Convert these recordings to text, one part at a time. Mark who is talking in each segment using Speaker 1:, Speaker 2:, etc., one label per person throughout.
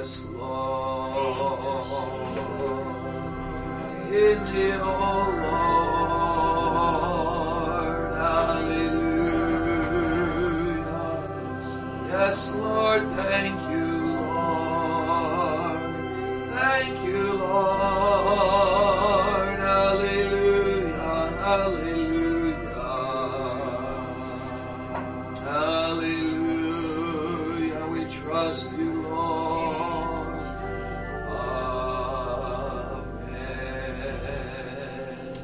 Speaker 1: Yes, Lord. In thee, O Lord. Hallelujah. Yes, Lord. Thank you, Lord. Thank you, Lord. Hallelujah. Hallelujah. Hallelujah. We trust you, Lord. Amen.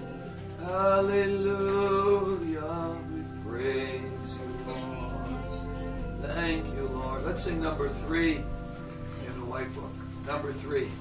Speaker 1: Hallelujah. We praise you, Lord. Thank you, Lord. Let's sing number 3 in the white book. Number 3.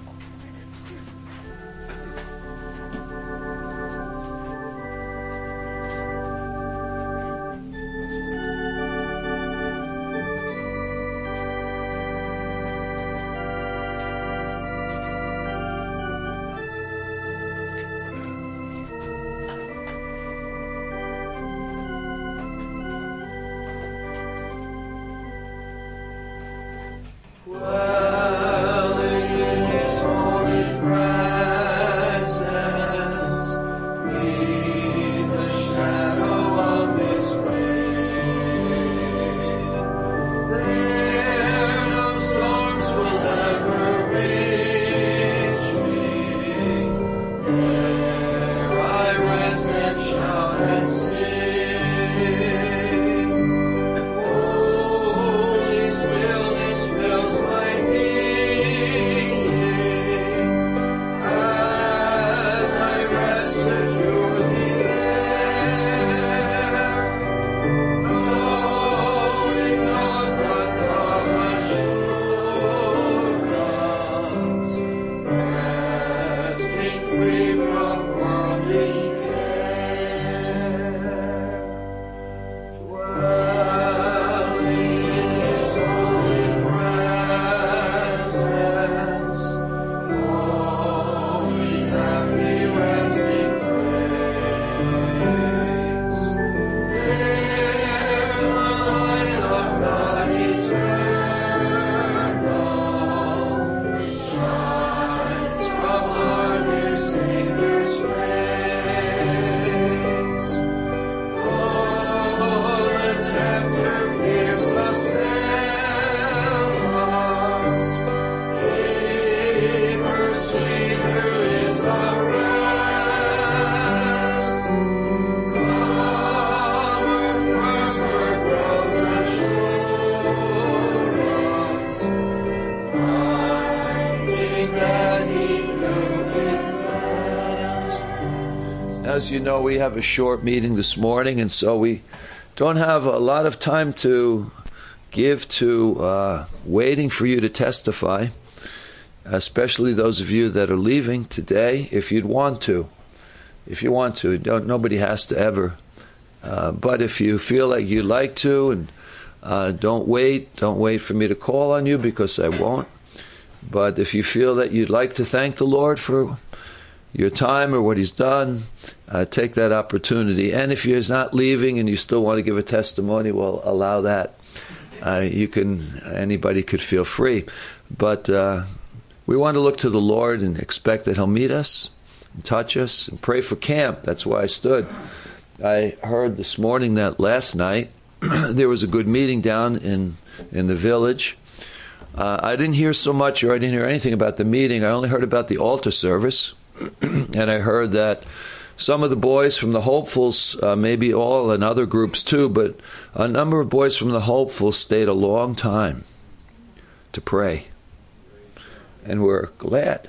Speaker 1: Dwelling in his holy presence, beneath the shadow of his wing, there no storms will ever reach me. There I rest and shout and sing. Holy stillness fills my being as I rest securely there, knowing not but of assurance, resting free from worldly care. Dwelling in his holy presence, holy, happy, resting place. There the light of God eternal shines from our dear Savior's face. Oh, the tempter fierce assail us, deeper, sweeter is the rest. Calmer, firmer grows assurance, finding that he through it first. As you know, we have a short meeting this morning, and so we don't have a lot of time to give to waiting for you to testify, especially those of you that are leaving today, if you'd want to. If you want to. Nobody has to ever. But if you feel like you'd like to, and don't wait for me to call on you, because I won't. But if you feel that you'd like to thank the Lord for your time or what he's done, take that opportunity. And if you're not leaving and you still want to give a testimony, well, allow that. Anybody could feel free. But we want to look to the Lord and expect that he'll meet us and touch us and pray for camp. That's why I stood. I heard this morning that last night there was a good meeting down in the village. I didn't hear so much, or I didn't hear anything about the meeting. I only heard about the altar service. And I heard that some of the boys from the Hopefuls, maybe all and other groups too, but a number of boys from the Hopefuls stayed a long time to pray. And we're glad.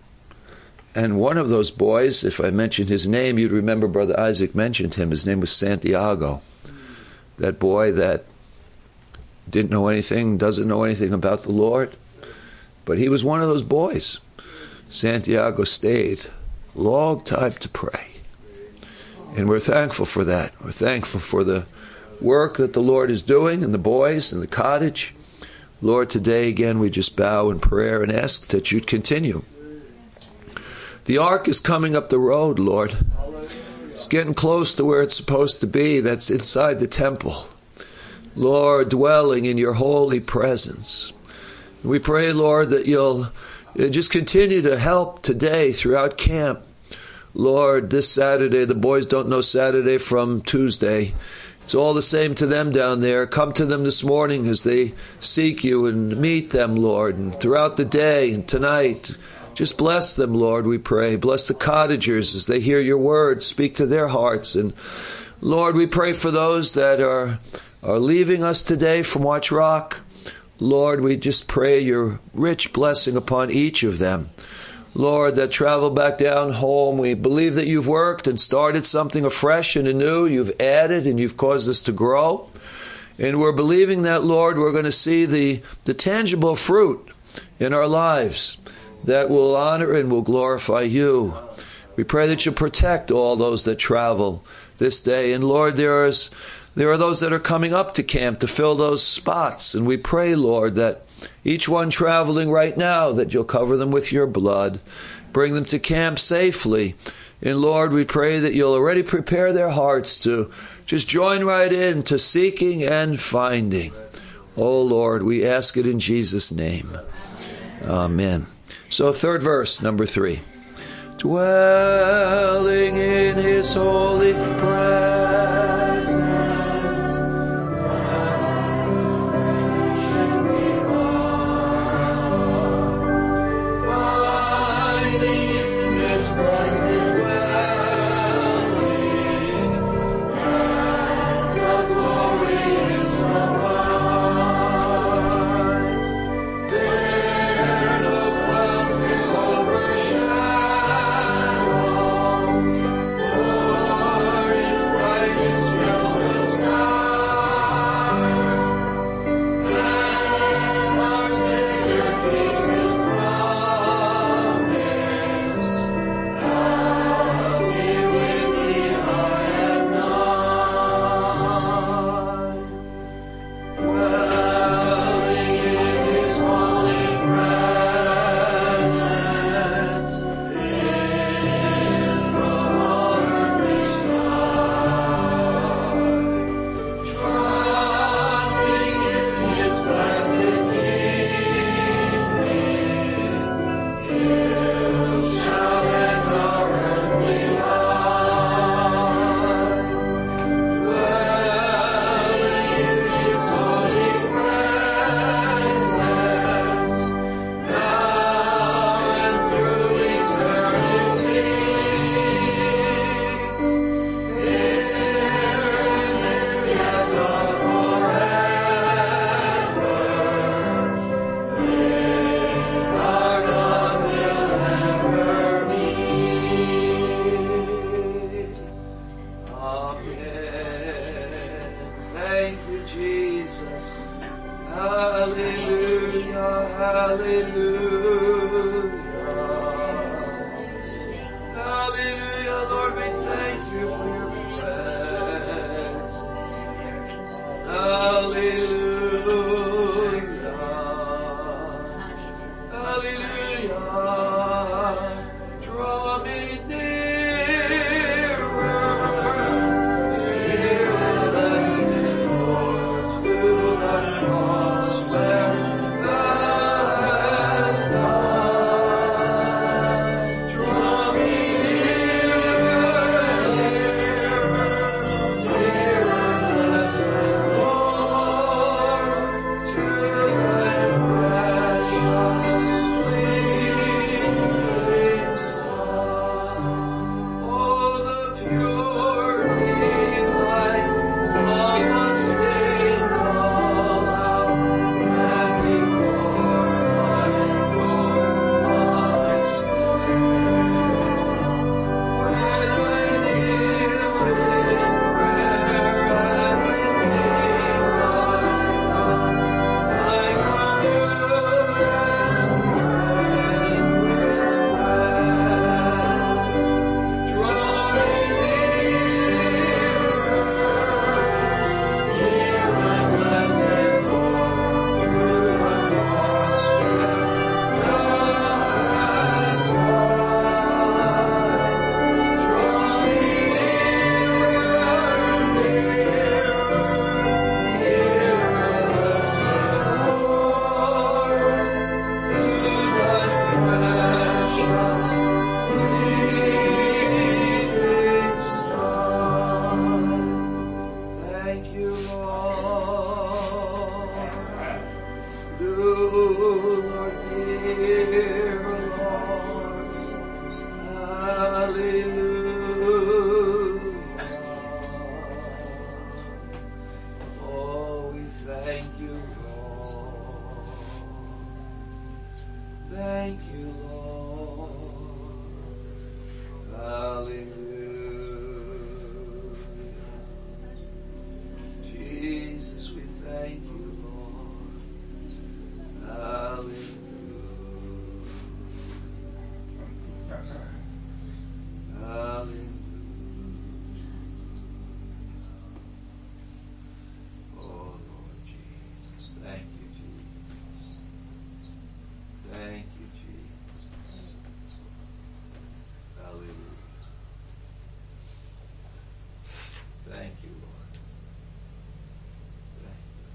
Speaker 1: And one of those boys, if I mentioned his name, you'd remember Brother Isaac mentioned him. His name was Santiago. That boy that didn't know anything, doesn't know anything about the Lord. But he was one of those boys. Santiago stayed a long time to pray. And we're thankful for that. We're thankful for the work that the Lord is doing, and the boys and the cottage. Lord, today again we just bow in prayer and ask that you'd continue. The ark is coming up the road, Lord. It's getting close to where it's supposed to be. That's inside the temple. Lord, dwelling in your holy presence. We pray, Lord, that you'll just continue to help today throughout camp. Lord, this Saturday, the boys don't know Saturday from Tuesday. It's all the same to them down there. Come to them this morning as they seek you and meet them, Lord. And throughout the day and tonight, just bless them, Lord, we pray. Bless the cottagers as they hear your word. Speak to their hearts. And Lord, we pray for those that are leaving us today from Watch Rock. Lord, we just pray your rich blessing upon each of them. Lord, that travel back down home, we believe that you've worked and started something afresh and anew. You've added and you've caused us to grow. And we're believing that, Lord, we're going to see the tangible fruit in our lives that will honor and will glorify you. We pray that you protect all those that travel this day. And Lord, there are those that are coming up to camp to fill those spots. And we pray, Lord, that each one traveling right now, that you'll cover them with your blood, bring them to camp safely. And Lord, we pray that you'll already prepare their hearts to just join right in to seeking and finding. Oh Lord, we ask it in Jesus' name. Amen. So third verse, number 3. Dwelling in his holy presence. thank you, Lord. Hallelujah. Jesus, we thank you, Lord. Hallelujah. Hallelujah. Oh, Lord Jesus. Thank you, Jesus. Thank you, Jesus. Hallelujah. Thank you, Lord. Thank you.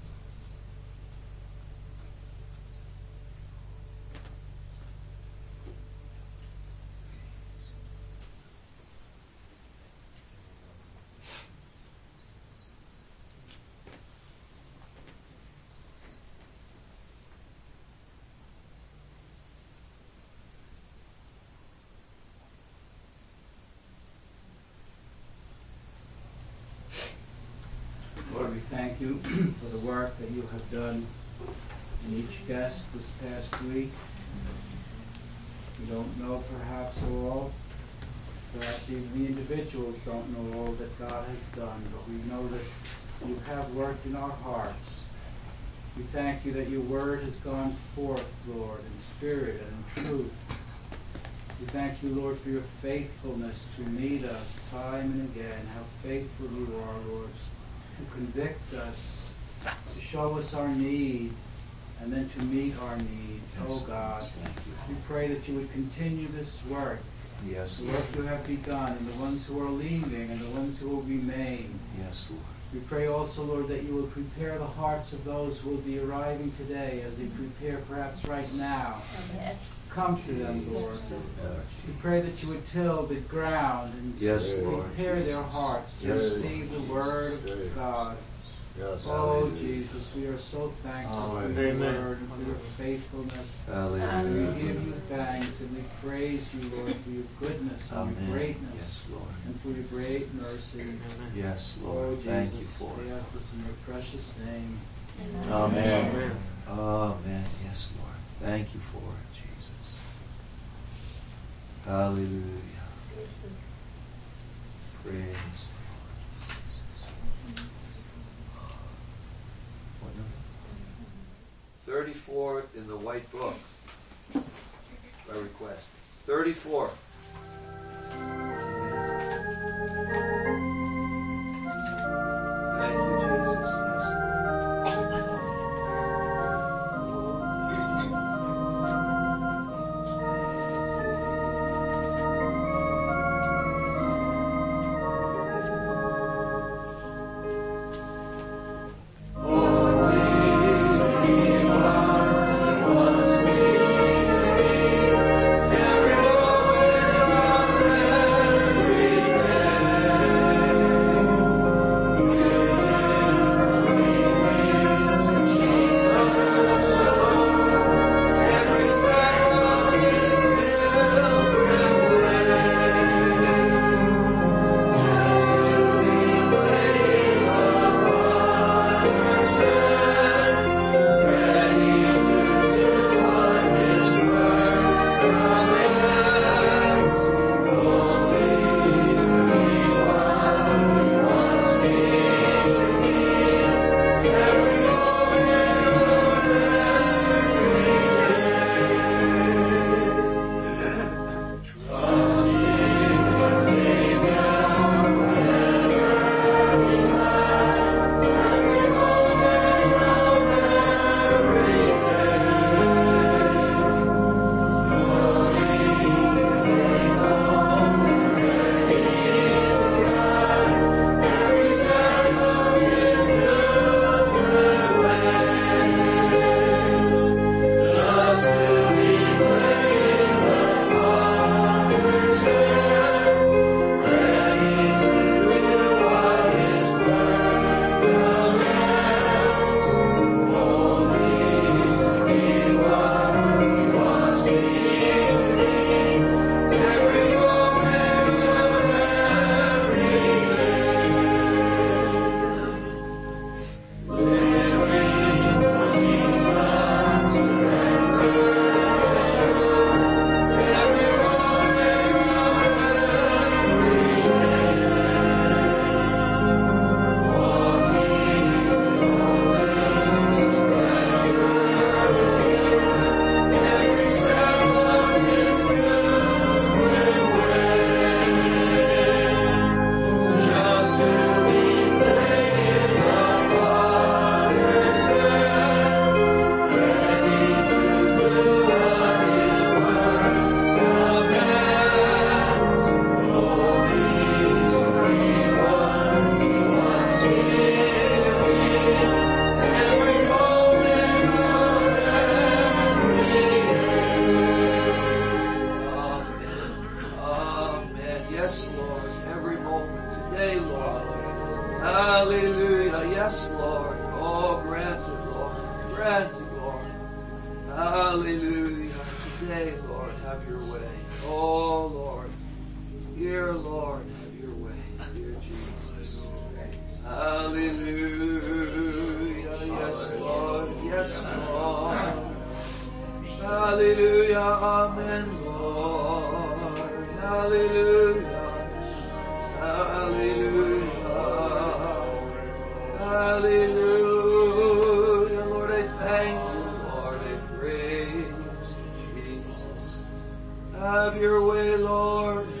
Speaker 2: Lord, we thank you for the work that you have done in each guest this past week. We don't know perhaps all, perhaps even the individuals don't know all that God has done, but we know that you have worked in our hearts. We thank you that your word has gone forth, Lord, in spirit and in truth. We thank you, Lord, for your faithfulness to meet us time and again, how faithful you are, Lord, to convict us, to show us our need, and then to meet our needs. Oh God, we pray that you would continue this work,
Speaker 1: Yes,
Speaker 2: the
Speaker 1: Lord.
Speaker 2: work you have begun, and the ones who are leaving, and the ones who will remain.
Speaker 1: Yes, Lord.
Speaker 2: We pray also, Lord, that you will prepare the hearts of those who will be arriving today as they prepare perhaps right now.
Speaker 3: Yes.
Speaker 2: Come to them, Lord. We pray that you would till the ground and
Speaker 1: Yes, Lord.
Speaker 2: prepare their hearts to
Speaker 1: Yes,
Speaker 2: receive the word of God.
Speaker 4: Yes.
Speaker 2: Oh,
Speaker 1: Hallelujah.
Speaker 2: Jesus, we are so thankful for
Speaker 4: Amen.
Speaker 2: your
Speaker 4: Amen.
Speaker 2: word and for your faithfulness.
Speaker 1: Hallelujah.
Speaker 2: We give you thanks and we praise you, Lord, for your goodness and
Speaker 1: Amen.
Speaker 2: your greatness
Speaker 1: Yes, Lord.
Speaker 2: and for your great mercy.
Speaker 1: Yes,
Speaker 2: Oh,
Speaker 1: Lord.
Speaker 2: Jesus,
Speaker 1: Thank you for
Speaker 2: we
Speaker 1: it.
Speaker 2: ask this in your precious name.
Speaker 1: Amen.
Speaker 4: Amen.
Speaker 1: Amen. Yes, Lord. Thank you for it, Jesus. Hallelujah. Praise the Lord. What number? 34 in the white book. By request. 34. Thank you, Jesus. Yes, today, Lord, have your way. Oh, Lord. Dear Lord, have your way. Dear Jesus. Hallelujah. Yes, Lord. Yes, Lord. Hallelujah. Amen, Lord. Hallelujah. Hallelujah. Hallelujah. Lord, I thank you. Lord, I praise you, Jesus. Have your way, Lord.